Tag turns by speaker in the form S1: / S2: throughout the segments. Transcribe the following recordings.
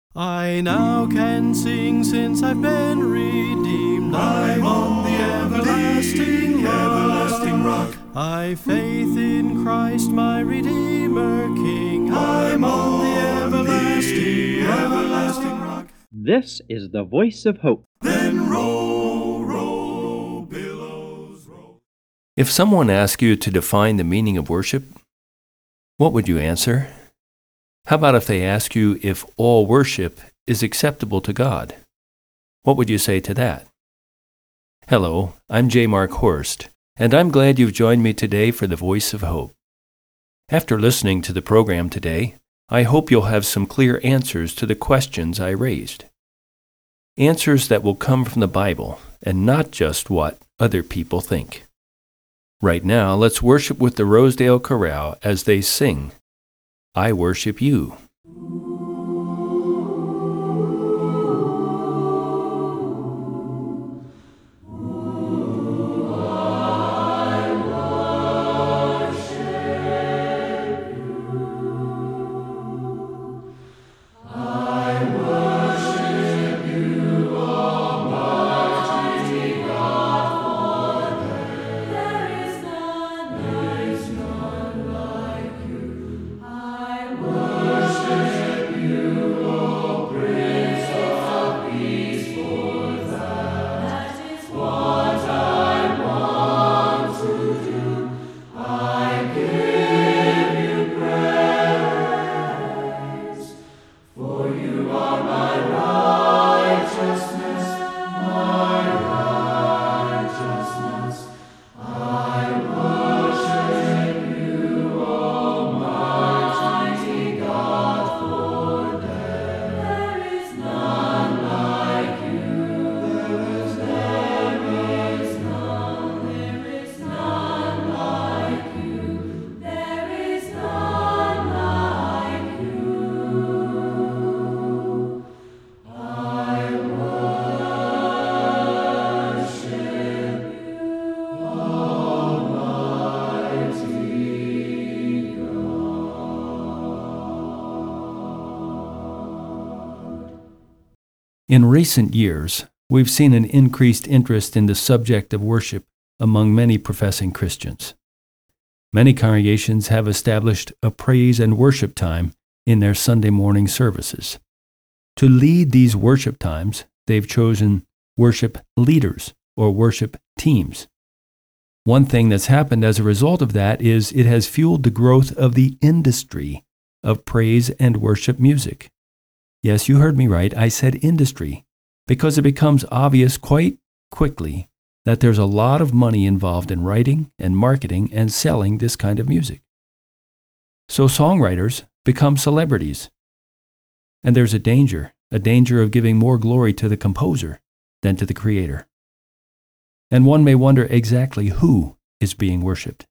S1: I now can sing since I've been redeemed. I'm on the everlasting rock. I've faith in Christ my Redeemer King. I'm on the everlasting rock.
S2: This is the Voice of Hope.
S1: Then roll, roll, billows roll.
S3: If someone asked you to define the meaning of worship, what would you answer? How about if they ask you if all worship is acceptable to God? What would you say to that? Hello, I'm J. Mark Horst, and I'm glad you've joined me today for the Voice of Hope. After listening to the program today, I hope you'll have some clear answers to the questions I raised. Answers that will come from the Bible and not just what other people think. Right now, let's worship with the Rosedale Chorale as they sing, I Worship You. In recent years, we've seen an increased interest in the subject of worship among many professing Christians. Many congregations have established a praise and worship time in their Sunday morning services. To lead these worship times, they've chosen worship leaders or worship teams. One thing that's happened as a result of that is it has fueled the growth of the industry of praise and worship music. Yes, you heard me right. I said industry, because it becomes obvious quite quickly that there's a lot of money involved in writing and marketing and selling this kind of music. So songwriters become celebrities. And there's a danger of giving more glory to the composer than to the creator. And one may wonder exactly who is being worshiped.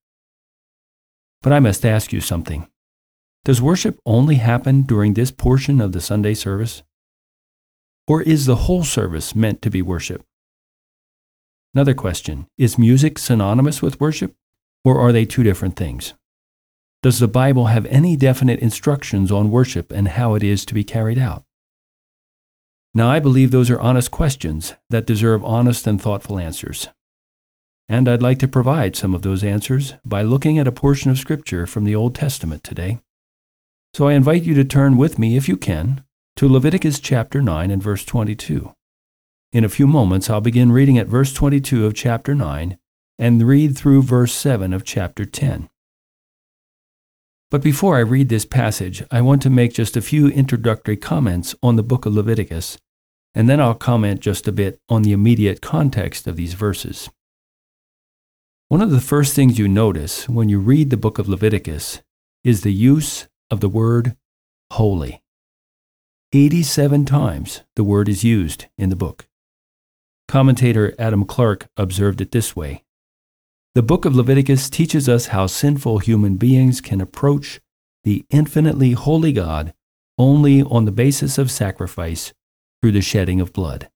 S3: But I must ask you something. Does worship only happen during this portion of the Sunday service? Or is the whole service meant to be worship? Another question, is music synonymous with worship, or are they two different things? Does the Bible have any definite instructions on worship and how it is to be carried out? Now, I believe those are honest questions that deserve honest and thoughtful answers. And I'd like to provide some of those answers by looking at a portion of Scripture from the Old Testament today. So I invite you to turn with me, if you can, to Leviticus chapter 9 and verse 22. In a few moments, I'll begin reading at verse 22 of chapter 9 and read through verse 7 of chapter 10. But before I read this passage, I want to make just a few introductory comments on the book of Leviticus, and then I'll comment just a bit on the immediate context of these verses. One of the first things you notice when you read the book of Leviticus is the use of the word holy. 87 times the word is used in the book. Commentator Adam Clarke observed it this way: the book of Leviticus teaches us how sinful human beings can approach the infinitely holy God only on the basis of sacrifice through the shedding of blood.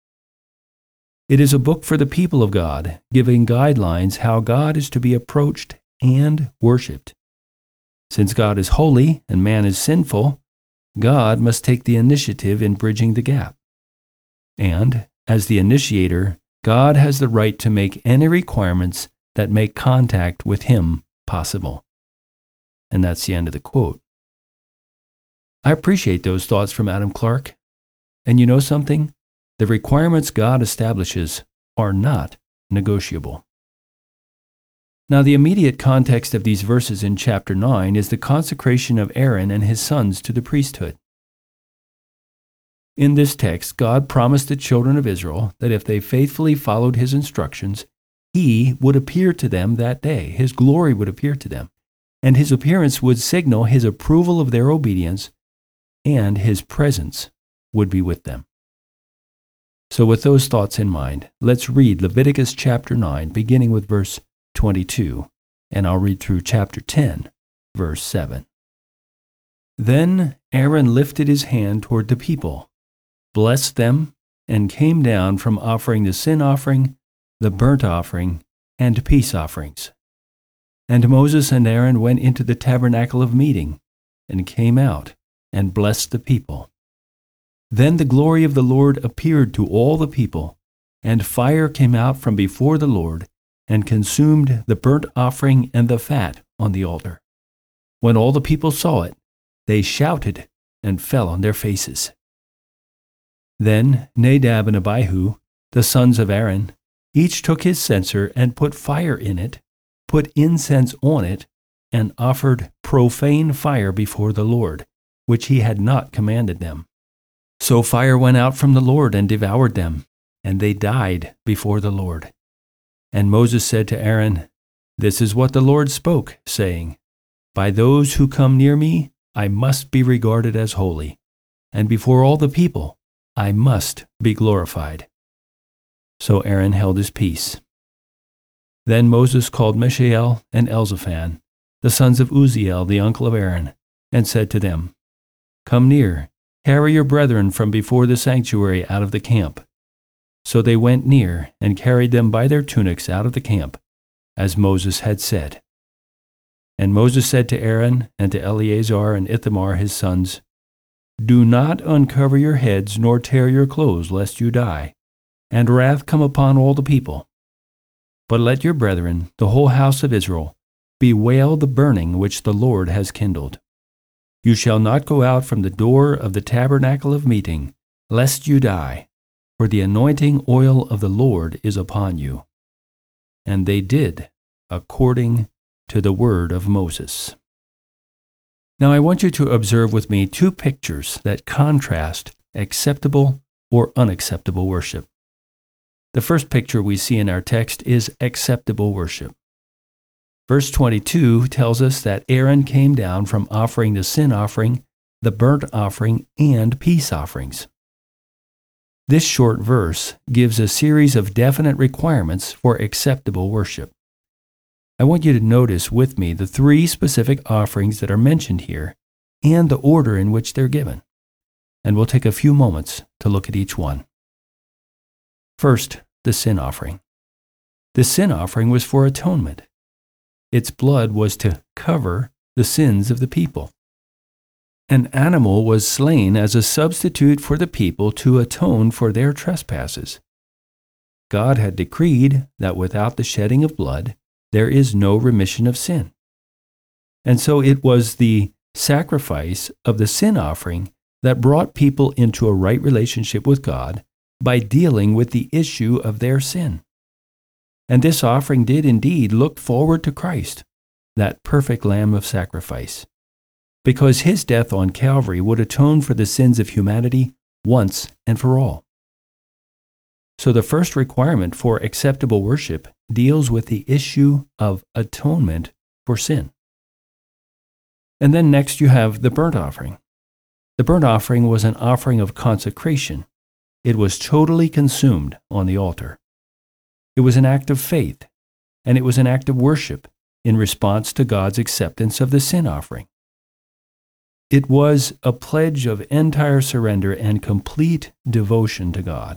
S3: It is a book for the people of God, giving guidelines how God is to be approached and worshiped. Since God is holy and man is sinful, God must take the initiative in bridging the gap. And, as the initiator, God has the right to make any requirements that make contact with Him possible. And that's the end of the quote. I appreciate those thoughts from Adam Clarke. And you know something? The requirements God establishes are not negotiable. Now, the immediate context of these verses in chapter 9 is the consecration of Aaron and his sons to the priesthood. In this text, God promised the children of Israel that if they faithfully followed His instructions, He would appear to them that day. His glory would appear to them, and His appearance would signal His approval of their obedience, and His presence would be with them. So with those thoughts in mind, let's read Leviticus chapter 9, beginning with verse 22, and I'll read through chapter 10, verse 7. Then Aaron lifted his hand toward the people, blessed them, and came down from offering the sin offering, the burnt offering, and peace offerings. And Moses and Aaron went into the tabernacle of meeting, and came out, and blessed the people. Then the glory of the Lord appeared to all the people, and fire came out from before the Lord, and consumed the burnt offering and the fat on the altar. When all the people saw it, they shouted and fell on their faces. Then Nadab and Abihu, the sons of Aaron, each took his censer and put fire in it, put incense on it, and offered profane fire before the Lord, which he had not commanded them. So fire went out from the Lord and devoured them, and they died before the Lord. And Moses said to Aaron, "This is what the Lord spoke, saying, By those who come near me, I must be regarded as holy, and before all the people, I must be glorified." So Aaron held his peace. Then Moses called Mishael and Elzaphan, the sons of Uzziel, the uncle of Aaron, and said to them, "Come near, carry your brethren from before the sanctuary out of the camp." So they went near and carried them by their tunics out of the camp, as Moses had said. And Moses said to Aaron and to Eleazar and Ithamar his sons, "Do not uncover your heads nor tear your clothes, lest you die, and wrath come upon all the people. But let your brethren, the whole house of Israel, bewail the burning which the Lord has kindled. You shall not go out from the door of the tabernacle of meeting, lest you die, for the anointing oil of the Lord is upon you." And they did according to the word of Moses. Now I want you to observe with me two pictures that contrast acceptable or unacceptable worship. The first picture we see in our text is acceptable worship. Verse 22 tells us that Aaron came down from offering the sin offering, the burnt offering, and peace offerings. This short verse gives a series of definite requirements for acceptable worship. I want you to notice with me the three specific offerings that are mentioned here and the order in which they're given. And we'll take a few moments to look at each one. First, the sin offering. The sin offering was for atonement. Its blood was to cover the sins of the people. An animal was slain as a substitute for the people to atone for their trespasses. God had decreed that without the shedding of blood, there is no remission of sin. And so it was the sacrifice of the sin offering that brought people into a right relationship with God by dealing with the issue of their sin. And this offering did indeed look forward to Christ, that perfect Lamb of sacrifice, because his death on Calvary would atone for the sins of humanity once and for all. So the first requirement for acceptable worship deals with the issue of atonement for sin. And then next you have the burnt offering. The burnt offering was an offering of consecration. It was totally consumed on the altar. It was an act of faith, and it was an act of worship in response to God's acceptance of the sin offering. It was a pledge of entire surrender and complete devotion to God.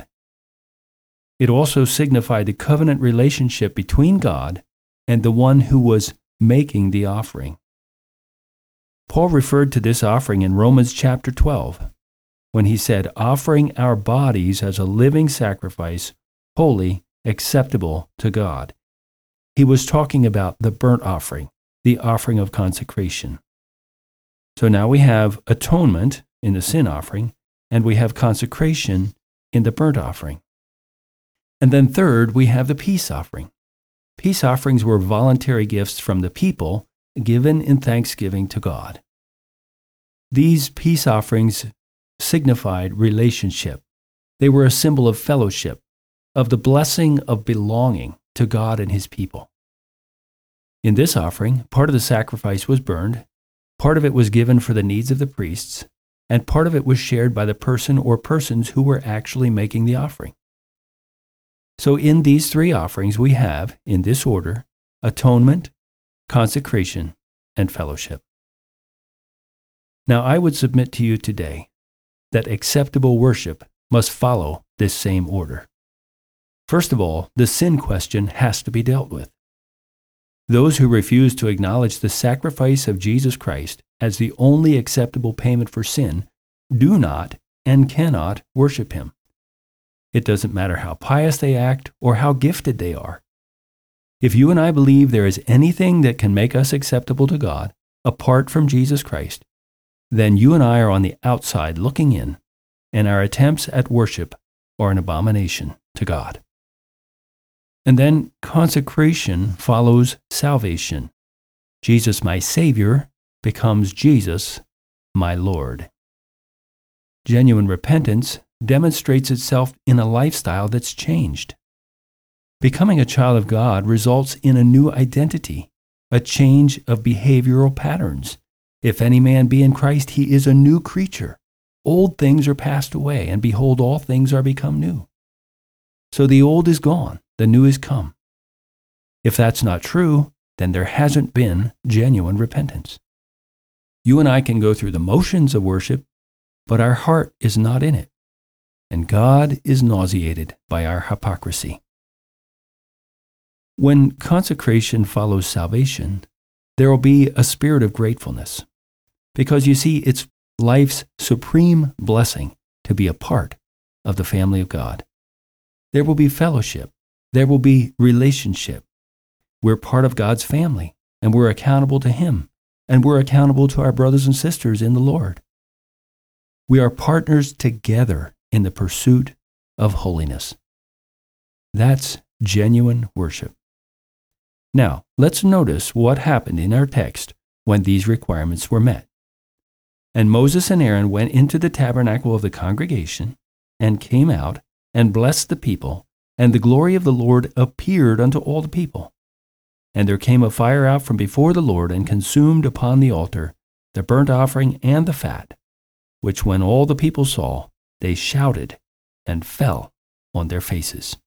S3: It also signified the covenant relationship between God and the one who was making the offering. Paul referred to this offering in Romans chapter 12, when he said, offering our bodies as a living sacrifice, holy, acceptable to God. He was talking about the burnt offering, the offering of consecration. So now we have atonement in the sin offering, and we have consecration in the burnt offering. And then third, we have the peace offering. Peace offerings were voluntary gifts from the people given in thanksgiving to God. These peace offerings signified relationship. They were a symbol of fellowship, of the blessing of belonging to God and his people. In this offering, part of the sacrifice was burned, part of it was given for the needs of the priests, and part of it was shared by the person or persons who were actually making the offering. So in these three offerings, we have, in this order, atonement, consecration, and fellowship. Now, I would submit to you today that acceptable worship must follow this same order. First of all, the sin question has to be dealt with. Those who refuse to acknowledge the sacrifice of Jesus Christ as the only acceptable payment for sin do not and cannot worship him. It doesn't matter how pious they act or how gifted they are. If you and I believe there is anything that can make us acceptable to God apart from Jesus Christ, then you and I are on the outside looking in, and our attempts at worship are an abomination to God. And then consecration follows salvation. Jesus, my Savior, becomes Jesus, my Lord. Genuine repentance demonstrates itself in a lifestyle that's changed. Becoming a child of God results in a new identity, a change of behavioral patterns. If any man be in Christ, he is a new creature. Old things are passed away, and behold, all things are become new. So the old is gone, the new is come. If that's not true, then there hasn't been genuine repentance. You and I can go through the motions of worship, but our heart is not in it. And God is nauseated by our hypocrisy. When consecration follows salvation, there will be a spirit of gratefulness, because you see, it's life's supreme blessing to be a part of the family of God. There will be fellowship. There will be relationship. We're part of God's family, and we're accountable to him, and we're accountable to our brothers and sisters in the Lord. We are partners together in the pursuit of holiness. That's genuine worship. Now, let's notice what happened in our text when these requirements were met. And Moses and Aaron went into the tabernacle of the congregation and came out and blessed the people, and the glory of the Lord appeared unto all the people. And there came a fire out from before the Lord and consumed upon the altar the burnt offering and the fat, which when all the people saw, they shouted and fell on their faces.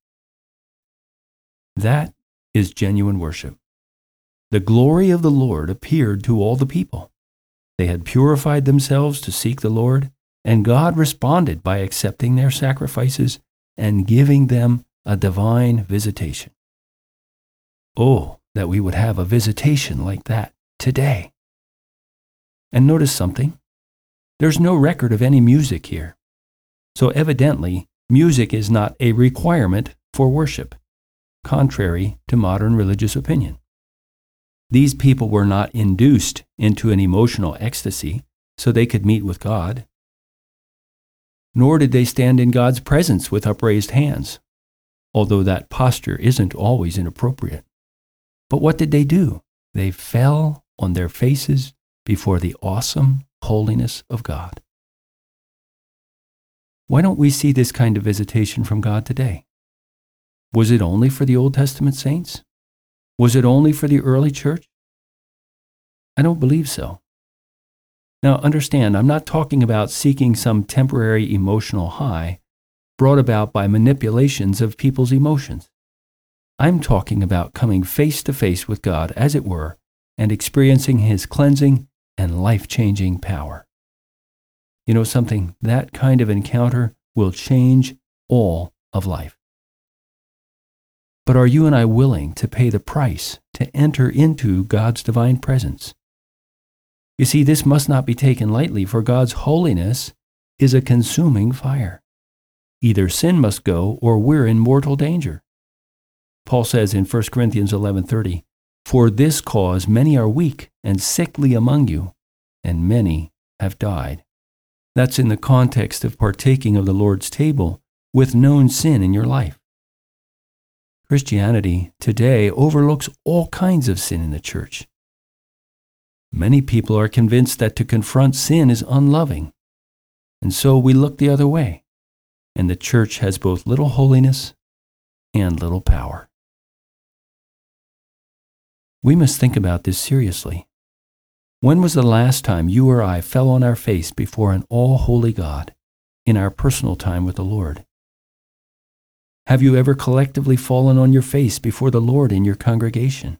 S3: That is genuine worship. The glory of the Lord appeared to all the people. They had purified themselves to seek the Lord, and God responded by accepting their sacrifices and giving them a divine visitation. Oh, that we would have a visitation like that today. And notice something. There's no record of any music here. So evidently, music is not a requirement for worship, contrary to modern religious opinion. These people were not induced into an emotional ecstasy so they could meet with God. Nor did they stand in God's presence with upraised hands, although that posture isn't always inappropriate. But what did they do? They fell on their faces before the awesome holiness of God. Why don't we see this kind of visitation from God today? Was it only for the Old Testament saints? Was it only for the early church? I don't believe so. Now understand, I'm not talking about seeking some temporary emotional high brought about by manipulations of people's emotions. I'm talking about coming face to face with God, as it were, and experiencing his cleansing and life-changing power. You know something? That kind of encounter will change all of life. But are you and I willing to pay the price to enter into God's divine presence? You see, this must not be taken lightly, for God's holiness is a consuming fire. Either sin must go, or we're in mortal danger. Paul says in 1 Corinthians 11:30, "For this cause many are weak and sickly among you, and many have died." That's in the context of partaking of the Lord's table with known sin in your life. Christianity today overlooks all kinds of sin in the church. Many people are convinced that to confront sin is unloving, and so we look the other way, and the church has both little holiness and little power. We must think about this seriously. When was the last time you or I fell on our face before an all-holy God in our personal time with the Lord? Have you ever collectively fallen on your face before the Lord in your congregation?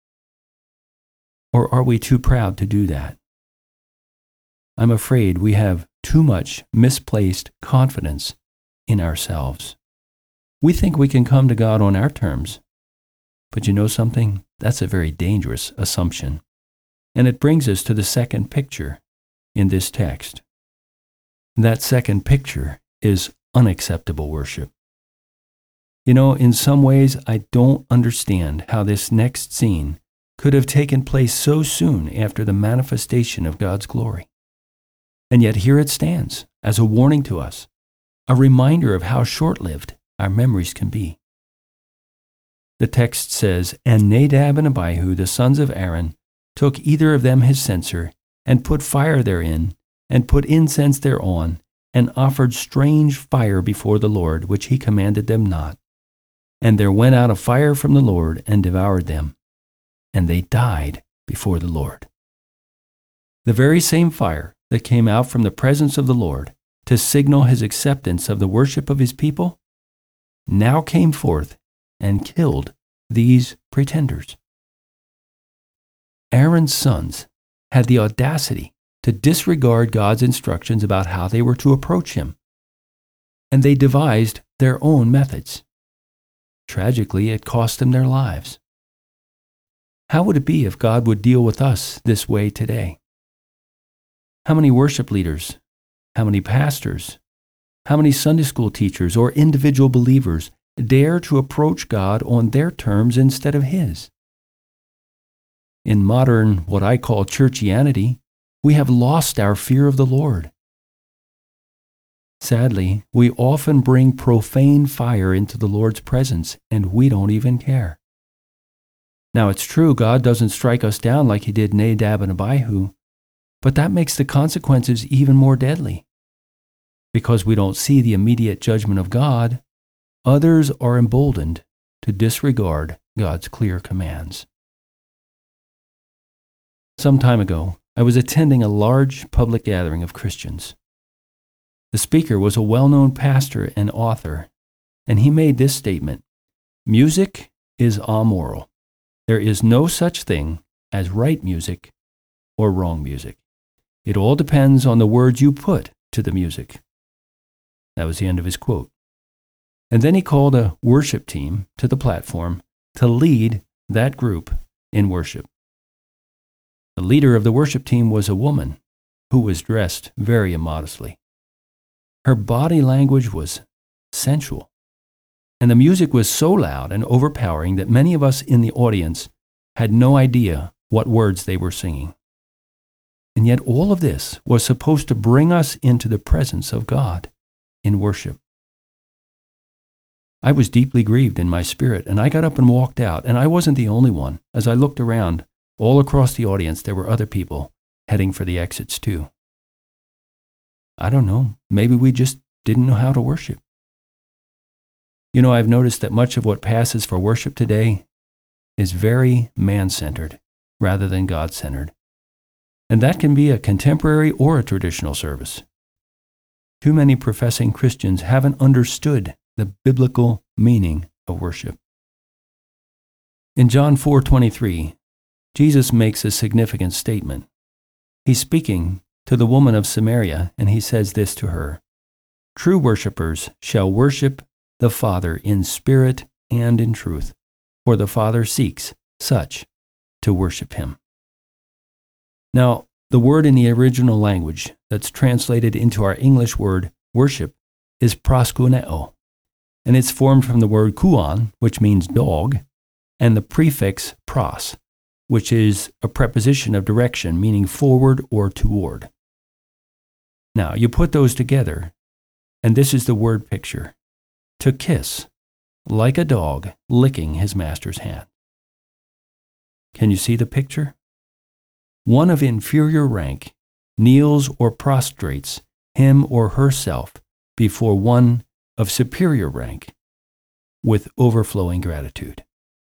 S3: Or are we too proud to do that? I'm afraid we have too much misplaced confidence in ourselves. We think we can come to God on our terms. But you know something? That's a very dangerous assumption. And it brings us to the second picture in this text. That second picture is unacceptable worship. You know, in some ways, I don't understand how this next scene could have taken place so soon after the manifestation of God's glory. And yet here it stands as a warning to us, a reminder of how short-lived our memories can be. The text says, "And Nadab and Abihu, the sons of Aaron, took either of them his censer, and put fire therein, and put incense thereon, and offered strange fire before the Lord, which he commanded them not. And there went out a fire from the Lord, and devoured them, and they died before the Lord." The very same fire that came out from the presence of the Lord to signal his acceptance of the worship of his people now came forth and killed these pretenders. Aaron's sons had the audacity to disregard God's instructions about how they were to approach him, and they devised their own methods. Tragically, it cost them their lives. How would it be if God would deal with us this way today? How many worship leaders, how many pastors, how many Sunday school teachers or individual believers dare to approach God on their terms instead of his? In modern, what I call churchianity, we have lost our fear of the Lord. Sadly, we often bring profane fire into the Lord's presence, and we don't even care. Now, it's true God doesn't strike us down like he did Nadab and Abihu, but that makes the consequences even more deadly. Because we don't see the immediate judgment of God, others are emboldened to disregard God's clear commands. Some time ago, I was attending a large public gathering of Christians. The speaker was a well-known pastor and author, and he made this statement: "Music is amoral. There is no such thing as right music or wrong music. It all depends on the words you put to the music." That was the end of his quote. And then he called a worship team to the platform to lead that group in worship. The leader of the worship team was a woman who was dressed very immodestly. Her body language was sensual, and the music was so loud and overpowering that many of us in the audience had no idea what words they were singing. And yet all of this was supposed to bring us into the presence of God in worship. I was deeply grieved in my spirit, and I got up and walked out, and I wasn't the only one. As I looked around, all across the audience, there were other people heading for the exits too. I don't know, maybe we just didn't know how to worship. You know, I've noticed that much of what passes for worship today is very man-centered rather than God-centered. And that can be a contemporary or a traditional service. Too many professing Christians haven't understood the biblical meaning of worship. In John 4:23, Jesus makes a significant statement. He's speaking to the woman of Samaria, and he says this to her: "True worshipers shall worship the Father in spirit and in truth, for the Father seeks such to worship him." Now, The word in the original language that's translated into our English word worship is proskuneo, and it's formed from the word kuon, which means dog, and the prefix pros, which is a preposition of direction meaning forward or toward. Now, you put those together, and this is the word picture: to kiss, like a dog licking his master's hand. Can you see the picture? One of inferior rank kneels or prostrates him or herself before one of superior rank with overflowing gratitude.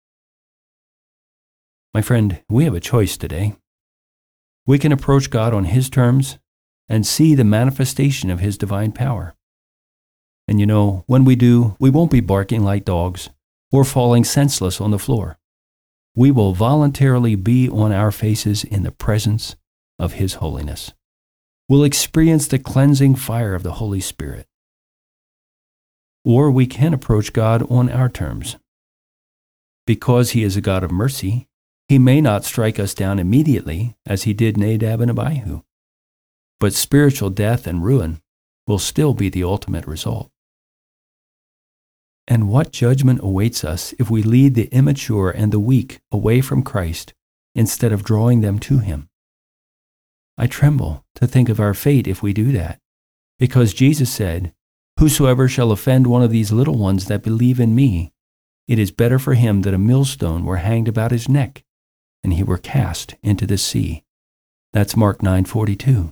S3: My friend, we have a choice today. We can approach God on His terms and see the manifestation of His divine power. And you know, when we do, we won't be barking like dogs or falling senseless on the floor. We will voluntarily be on our faces in the presence of His holiness. We'll experience the cleansing fire of the Holy Spirit. Or we can approach God on our terms. Because He is a God of mercy, He may not strike us down immediately as He did Nadab and Abihu. But spiritual death and ruin will still be the ultimate result. And what judgment awaits us if we lead the immature and the weak away from Christ instead of drawing them to Him? I tremble to think of our fate if we do that, because Jesus said, "Whosoever shall offend one of these little ones that believe in me, it is better for him that a millstone were hanged about his neck, and he were cast into the sea." That's Mark 9:42.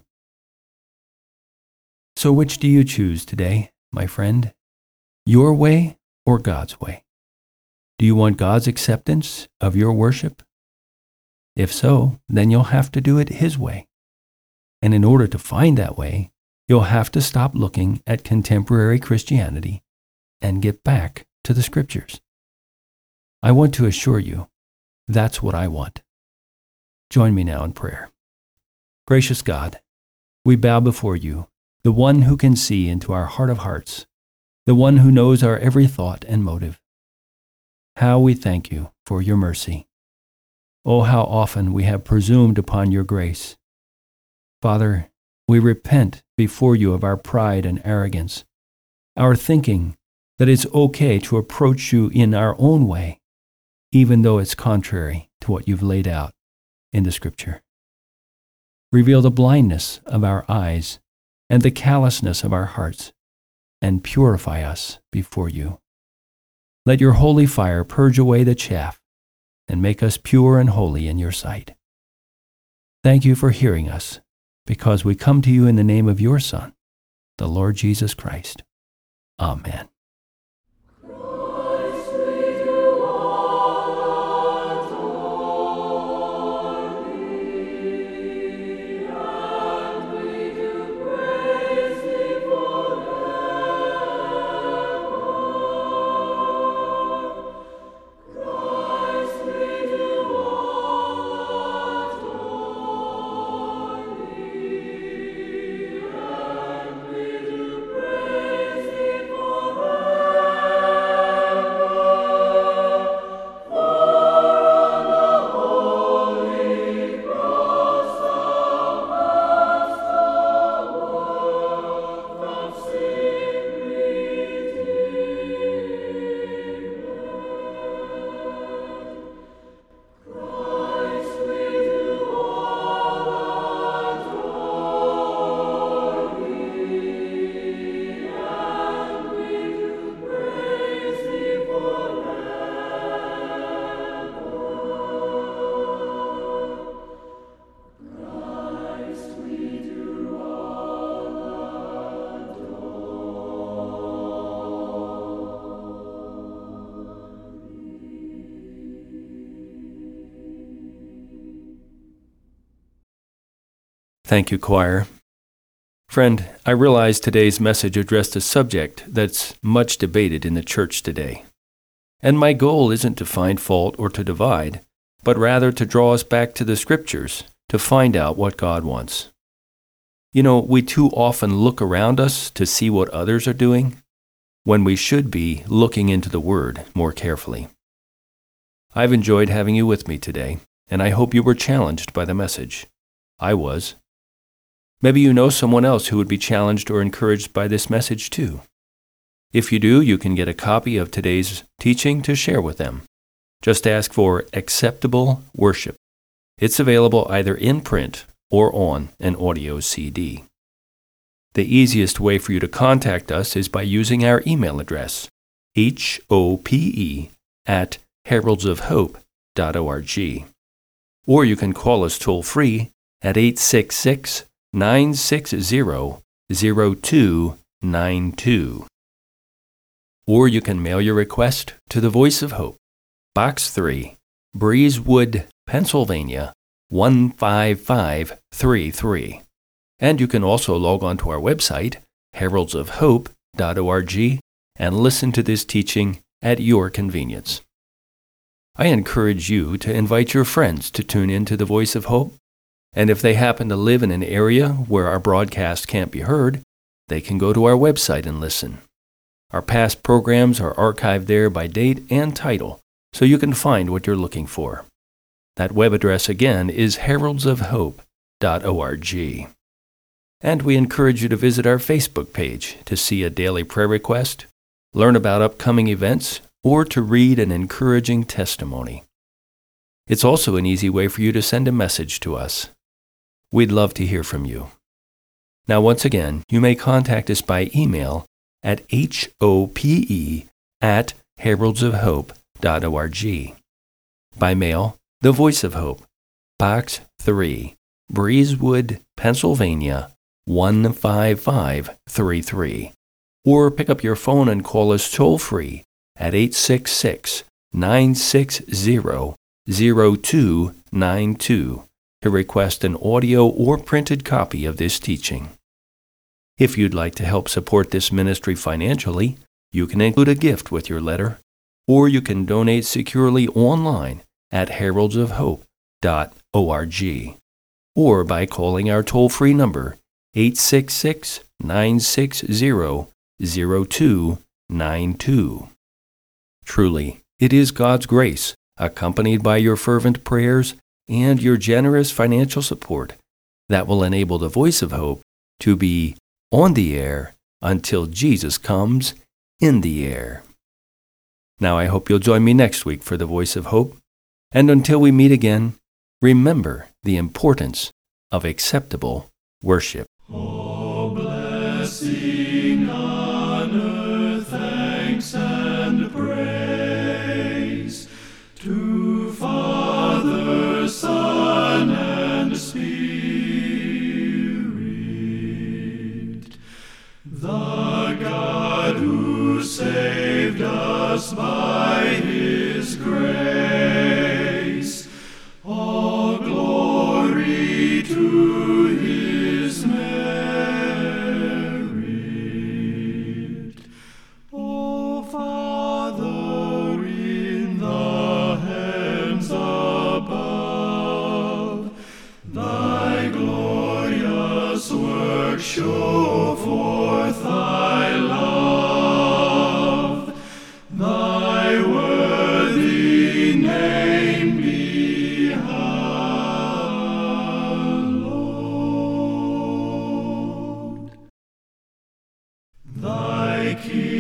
S3: So which do you choose today, my friend? Your way or God's way? Do you want God's acceptance of your worship? If so, then you'll have to do it His way. And in order to find that way, you'll have to stop looking at contemporary Christianity and get back to the Scriptures. I want to assure you, that's what I want. Join me now in prayer. Gracious God, we bow before you, the one who can see into our heart of hearts, the one who knows our every thought and motive. How we thank you for your mercy. Oh, how often we have presumed upon your grace. Father, we repent before you of our pride and arrogance, our thinking that it's okay to approach you in our own way, even though it's contrary to what you've laid out in the Scripture. Reveal the blindness of our eyes and the callousness of our hearts, and purify us before you. Let your holy fire purge away the chaff and make us pure and holy in your sight. Thank you for hearing us, because we come to you in the name of your Son, the Lord Jesus Christ. Amen. Thank you, choir. Friend, I realize today's message addressed a subject that's much debated in the church today. And my goal isn't to find fault or to divide, but rather to draw us back to the Scriptures to find out what God wants. You know, we too often look around us to see what others are doing, when we should be looking into the Word more carefully. I've enjoyed having you with me today, and I hope you were challenged by the message. I was. Maybe you know someone else who would be challenged or encouraged by this message too. If you do, you can get a copy of today's teaching to share with them. Just ask for Acceptable Worship. It's available either in print or on an audio CD. The easiest way for you to contact us is by using our email address, hope@heraldsofhope.org. Or you can call us toll-free at 866-960-0292. Or you can mail your request to The Voice of Hope, Box 3, Breezewood, Pennsylvania, 15533. And you can also log on to our website, heraldsofhope.org, and listen to this teaching at your convenience. I encourage you to invite your friends to tune in to The Voice of Hope, and if they happen to live in an area where our broadcast can't be heard, they can go to our website and listen. Our past programs are archived there by date and title, so you can find what you're looking for. That web address again is heraldsofhope.org. And we encourage you to visit our Facebook page to see a daily prayer request, learn about upcoming events, or to read an encouraging testimony. It's also an easy way for you to send a message to us. We'd love to hear from you. Now, once again, you may contact us by email at hope@heraldsofhope.org. By mail, The Voice of Hope, Box 3, Breezewood, Pennsylvania, 15533. Or pick up your phone and call us toll-free at 866-960-0292 to request an audio or printed copy of this teaching. If you'd like to help support this ministry financially, you can include a gift with your letter, or you can donate securely online at heraldsofhope.org, or by calling our toll-free number 866-960-0292. Truly, it is God's grace, accompanied by your fervent prayers and your generous financial support, that will enable The Voice of Hope to be on the air until Jesus comes in the air. Now I hope you'll join me next week for The Voice of Hope, and until we meet again, remember the importance of acceptable worship.
S1: Oh, blessing on earth, thanks and praise to Father, Son, and Spirit, the God who saved us by His grace. All glory to His merit. O Father in the heavens above, Thy glorious work show forth Thy love. Thy worthy name be hallowed. Thy kingdom